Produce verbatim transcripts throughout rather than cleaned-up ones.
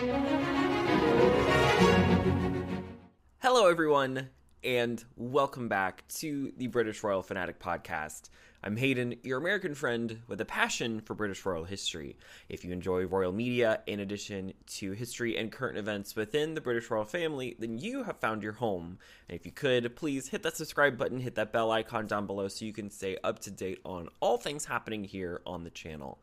Hello, everyone, and welcome back to the British Royal Fanatic Podcast. I'm Hayden, your American friend with a passion for British royal history. If you enjoy royal media, in addition to history and current events within the British royal family, then you have found your home. And if you could, please hit that subscribe button, hit that bell icon down below so you can stay up to date on all things happening here on the channel.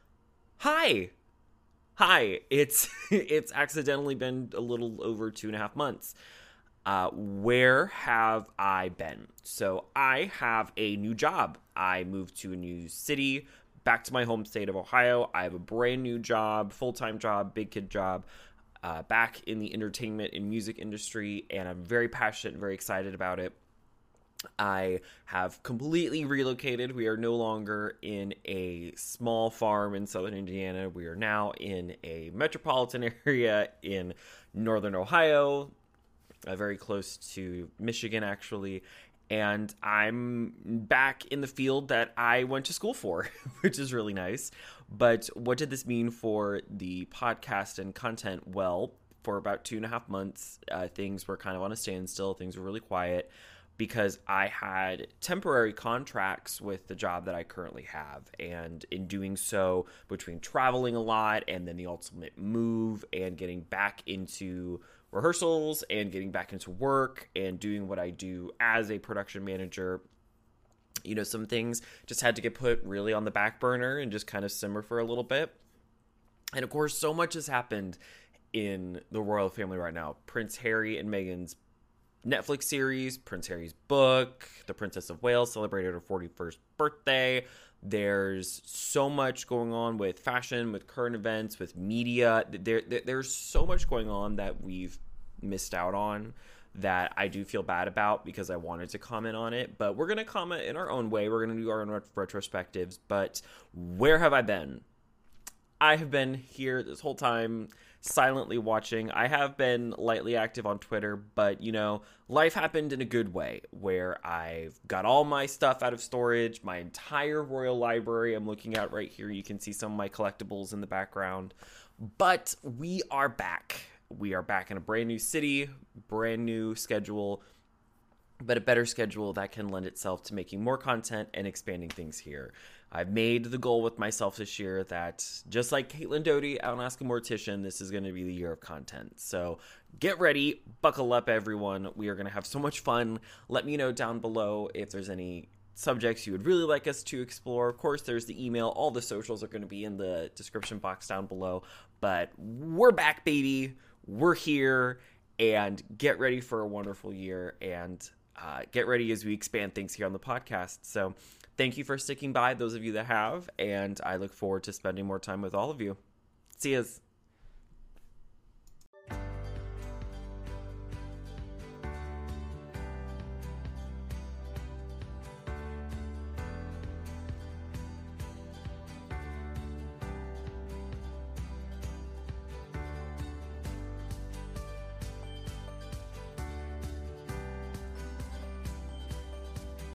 Hi! Hi! It's, it's accidentally been a little over two and a half months. Uh, where have I been? So I have a new job. I moved to a new city, back to my home state of Ohio. I have a brand new job, full-time job, big kid job, uh, back in the entertainment and music industry, and I'm very passionate and very excited about it. I have completely relocated. We are no longer in a small farm in southern Indiana. We are now in a metropolitan area in northern Ohio, Uh, very close to Michigan, actually, and I'm back in the field that I went to school for, which is really nice. But what did this mean for the podcast and content? Well, for about two and a half months, uh, things were kind of on a standstill. Things were really quiet because I had temporary contracts with the job that I currently have. And in doing so, between traveling a lot and then the ultimate move and getting back into rehearsals and getting back into work and doing what I do as a production manager, you know, some things just had to get put really on the back burner and just kind of simmer for a little bit. And of course, so much has happened in the royal family right now. Prince Harry and Meghan's Netflix series, Prince Harry's book, the Princess of Wales celebrated her forty-first birthday. There's so much going on with fashion, with current events, with media. There, there, there's so much going on that we've missed out on that I do feel bad about because I wanted to comment on it. But we're going to comment in our own way. We're going to do our own retrospectives. But where have I been? I have been here this whole time, silently watching. I have been lightly active on Twitter, but, you know, life happened in a good way where I've got all my stuff out of storage, my entire royal library I'm looking at right here. You can see some of my collectibles in the background, but we are back. We are back in a brand new city, brand new schedule, but a better schedule that can lend itself to making more content and expanding things here. I've made the goal with myself this year that, just like Caitlin Doughty out on Ask a Mortician, this is going to be the year of content. So get ready, buckle up, everyone. We are going to have so much fun. Let me know down below if there's any subjects you would really like us to explore. Of course, there's the email. All the socials are going to be in the description box down below. But we're back, baby. We're here. And get ready for a wonderful year. And uh, get ready as we expand things here on the podcast. So thank you for sticking by, those of you that have, and I look forward to spending more time with all of you. See yas.